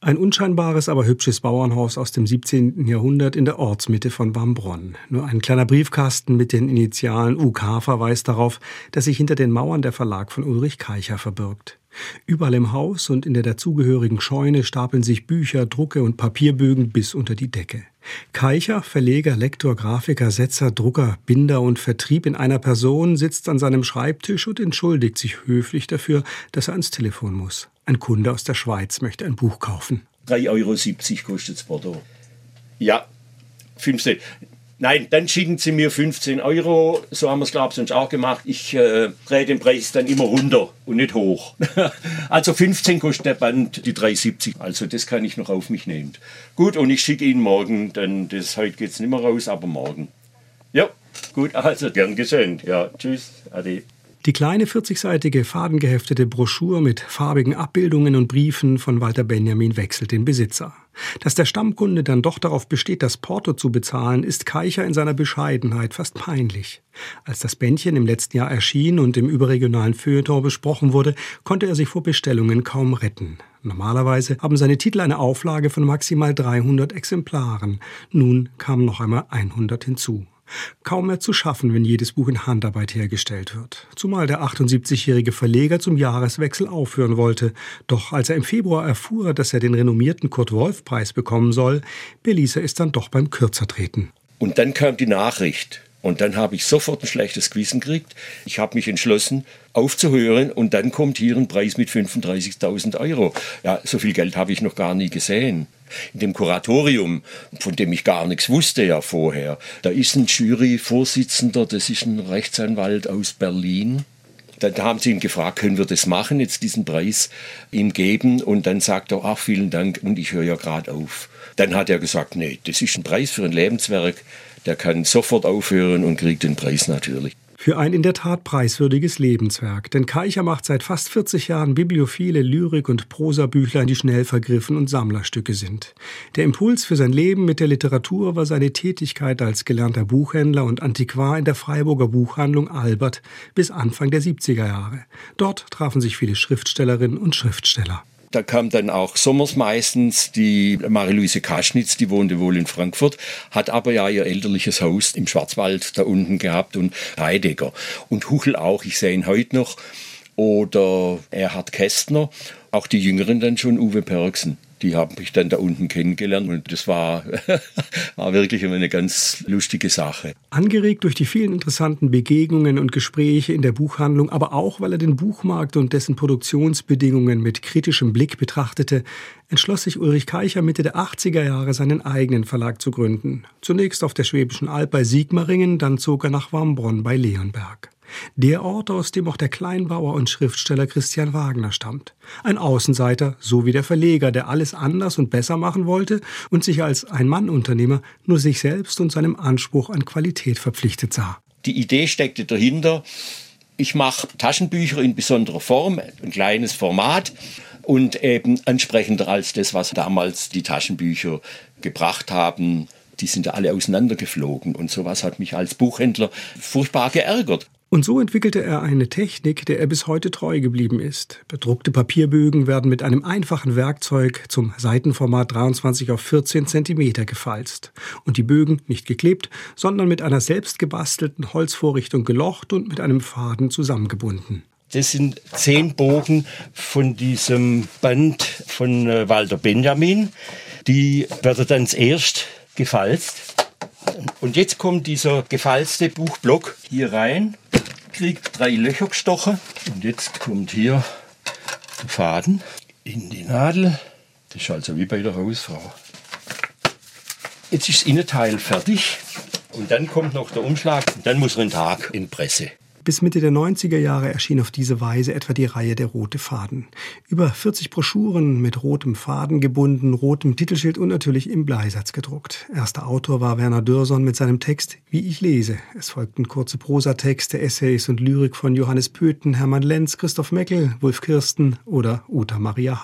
Ein unscheinbares, aber hübsches Bauernhaus aus dem 17. Jahrhundert in der Ortsmitte von Wambronn. Nur ein kleiner Briefkasten mit den Initialen UK verweist darauf, dass sich hinter den Mauern der Verlag von Ulrich Keicher verbirgt. Überall im Haus und in der dazugehörigen Scheune stapeln sich Bücher, Drucke und Papierbögen bis unter die Decke. Keicher, Verleger, Lektor, Grafiker, Setzer, Drucker, Binder und Vertrieb in einer Person, sitzt an seinem Schreibtisch und entschuldigt sich höflich dafür, dass er ans Telefon muss. Ein Kunde aus der Schweiz möchte ein Buch kaufen. 3,70 € kostet das Porto. Ja, 15. Nein, dann schicken Sie mir 15 €. So haben wir es, glaube ich, sonst auch gemacht. Ich drehe den Preis dann immer runter und nicht hoch. Also 15 kostet der Band, die 3,70. Also das kann ich noch auf mich nehmen. Gut, und ich schicke Ihnen morgen, dann heute geht es nicht mehr raus, aber morgen. Ja, gut, also gern geschehen. Ja, tschüss, ade. Die kleine 40-seitige, fadengeheftete Broschüre mit farbigen Abbildungen und Briefen von Walter Benjamin wechselt den Besitzer. Dass der Stammkunde dann doch darauf besteht, das Porto zu bezahlen, ist Keicher in seiner Bescheidenheit fast peinlich. Als das Bändchen im letzten Jahr erschien und im überregionalen Feuilleton besprochen wurde, konnte er sich vor Bestellungen kaum retten. Normalerweise haben seine Titel eine Auflage von maximal 300 Exemplaren. Nun kamen noch einmal 100 hinzu. Kaum mehr zu schaffen, wenn jedes Buch in Handarbeit hergestellt wird. Zumal der 78-jährige Verleger zum Jahreswechsel aufhören wollte. Doch als er im Februar erfuhr, dass er den renommierten Kurt-Wolf-Preis bekommen soll, beließ er es dann doch beim Kürzertreten. Und dann kam die Nachricht. Und dann habe ich sofort ein schlechtes Gewissen gekriegt. Ich habe mich entschlossen, aufzuhören. Und dann kommt hier ein Preis mit 35.000 €. Ja, so viel Geld habe ich noch gar nie gesehen. In dem Kuratorium, von dem ich gar nichts wusste ja vorher, da ist ein Juryvorsitzender, das ist ein Rechtsanwalt aus Berlin. Da haben sie ihn gefragt, können wir das machen, jetzt diesen Preis ihm geben? Und dann sagt er, ach, vielen Dank, und ich höre ja gerade auf. Dann hat er gesagt, nee, das ist ein Preis für ein Lebenswerk, der kann sofort aufhören und kriegt den Preis natürlich. Für ein in der Tat preiswürdiges Lebenswerk, denn Keicher macht seit fast 40 Jahren bibliophile Lyrik- und Prosabüchlein, die schnell vergriffen und Sammlerstücke sind. Der Impuls für sein Leben mit der Literatur war seine Tätigkeit als gelernter Buchhändler und Antiquar in der Freiburger Buchhandlung Albert bis Anfang der 70er Jahre. Dort trafen sich viele Schriftstellerinnen und Schriftsteller. Da kam dann auch sommers meistens die Marie-Louise Kaschnitz, die wohnte wohl in Frankfurt, hat aber ja ihr elterliches Haus im Schwarzwald da unten gehabt, und Heidegger. Und Huchel auch, ich sehe ihn heute noch. Oder Erhard Kästner, auch die Jüngeren dann schon, Uwe Pörksen. Die haben mich dann da unten kennengelernt, und das war wirklich immer eine ganz lustige Sache. Angeregt durch die vielen interessanten Begegnungen und Gespräche in der Buchhandlung, aber auch, weil er den Buchmarkt und dessen Produktionsbedingungen mit kritischem Blick betrachtete, entschloss sich Ulrich Keicher Mitte der 80er Jahre, seinen eigenen Verlag zu gründen. Zunächst auf der Schwäbischen Alb bei Sigmaringen, dann zog er nach Wambronn bei Leonberg. Der Ort, aus dem auch der Kleinbauer und Schriftsteller Christian Wagner stammt. Ein Außenseiter, so wie der Verleger, der alles anders und besser machen wollte und sich als Ein-Mann-Unternehmer nur sich selbst und seinem Anspruch an Qualität verpflichtet sah. Die Idee steckte dahinter, ich mache Taschenbücher in besonderer Form, ein kleines Format und eben ansprechender als das, was damals die Taschenbücher gebracht haben. Die sind ja alle auseinandergeflogen, und sowas hat mich als Buchhändler furchtbar geärgert. Und so entwickelte er eine Technik, der er bis heute treu geblieben ist. Bedruckte Papierbögen werden mit einem einfachen Werkzeug zum Seitenformat 23 auf 14 cm gefalzt. Und die Bögen nicht geklebt, sondern mit einer selbst gebastelten Holzvorrichtung gelocht und mit einem Faden zusammengebunden. Das sind 10 Bogen von diesem Band von Walter Benjamin. Die werden dann zuerst gefalzt. Und jetzt kommt dieser gefalzte Buchblock hier rein, kriegt 3 Löcher gestochen, und jetzt kommt hier der Faden in die Nadel. Das ist also wie bei der Hausfrau. Jetzt ist das Innenteil fertig, und dann kommt noch der Umschlag, und dann muss er einen Tag in Presse. Bis Mitte der 90er Jahre erschien auf diese Weise etwa die Reihe Der rote Faden. Über 40 Broschüren mit rotem Faden gebunden, rotem Titelschild und natürlich im Bleisatz gedruckt. Erster Autor war Werner Dürson mit seinem Text Wie ich lese. Es folgten kurze Prosatexte, Essays und Lyrik von Johannes Pöthen, Hermann Lenz, Christoph Meckel, Wulf Kirsten oder Uta Maria Heim.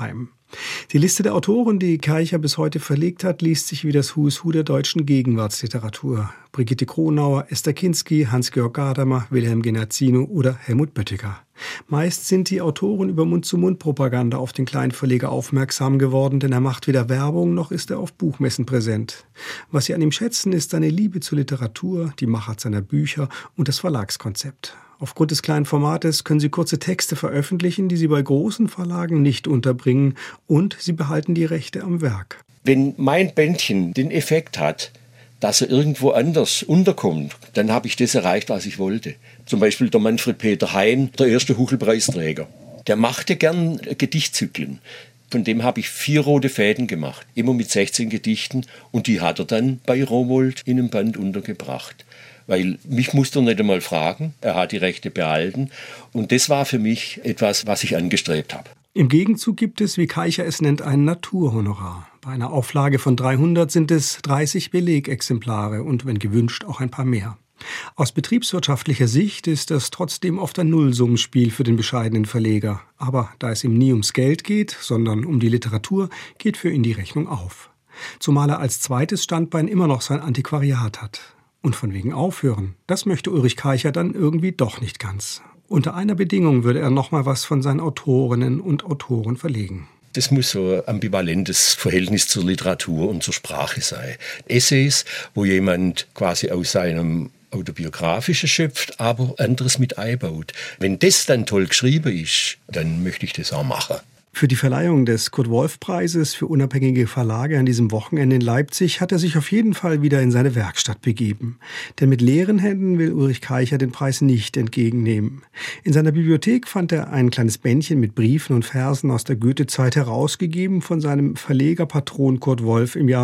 Die Liste der Autoren, die Keicher bis heute verlegt hat, liest sich wie das Who is Who der deutschen Gegenwartsliteratur. Brigitte Kronauer, Esther Kinsky, Hans-Georg Gadamer, Wilhelm Genazzino oder Helmut Böttiger. Meist sind die Autoren über Mund-zu-Mund-Propaganda auf den Kleinverleger aufmerksam geworden, denn er macht weder Werbung noch ist er auf Buchmessen präsent. Was sie an ihm schätzen, ist seine Liebe zur Literatur, die Machart seiner Bücher und das Verlagskonzept. Aufgrund des kleinen Formates können sie kurze Texte veröffentlichen, die sie bei großen Verlagen nicht unterbringen, und sie behalten die Rechte am Werk. Wenn mein Bändchen den Effekt hat, dass er irgendwo anders unterkommt, dann habe ich das erreicht, was ich wollte. Zum Beispiel der Manfred Peter Hein, der erste Huchelpreisträger. Der machte gern Gedichtzyklen. Von dem habe ich 4 rote Fäden gemacht, immer mit 16 Gedichten, und die hat er dann bei Rowohlt in einem Band untergebracht. Weil mich musste er nicht einmal fragen, er hat die Rechte behalten, und das war für mich etwas, was ich angestrebt habe. Im Gegenzug gibt es, wie Keicher es nennt, ein Naturhonorar. Bei einer Auflage von 300 sind es 30 Belegexemplare und, wenn gewünscht, auch ein paar mehr. Aus betriebswirtschaftlicher Sicht ist das trotzdem oft ein Nullsummenspiel für den bescheidenen Verleger. Aber da es ihm nie ums Geld geht, sondern um die Literatur, geht für ihn die Rechnung auf. Zumal er als zweites Standbein immer noch sein Antiquariat hat. Und von wegen aufhören, das möchte Ulrich Keicher dann irgendwie doch nicht ganz. Unter einer Bedingung würde er noch mal was von seinen Autorinnen und Autoren verlegen. Das muss so ein ambivalentes Verhältnis zur Literatur und zur Sprache sein. Essays, wo jemand quasi aus seinem Autobiografischen schöpft, aber anderes mit einbaut. Wenn das dann toll geschrieben ist, dann möchte ich das auch machen. Für die Verleihung des Kurt-Wolf-Preises für unabhängige Verlage an diesem Wochenende in Leipzig hat er sich auf jeden Fall wieder in seine Werkstatt begeben. Denn mit leeren Händen will Ulrich Keicher den Preis nicht entgegennehmen. In seiner Bibliothek fand er ein kleines Bändchen mit Briefen und Versen aus der Goethe-Zeit herausgegeben von seinem Verlegerpatron Kurt Wolf im Jahr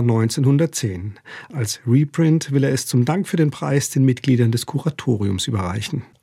1910. Als Reprint will er es zum Dank für den Preis den Mitgliedern des Kuratoriums überreichen.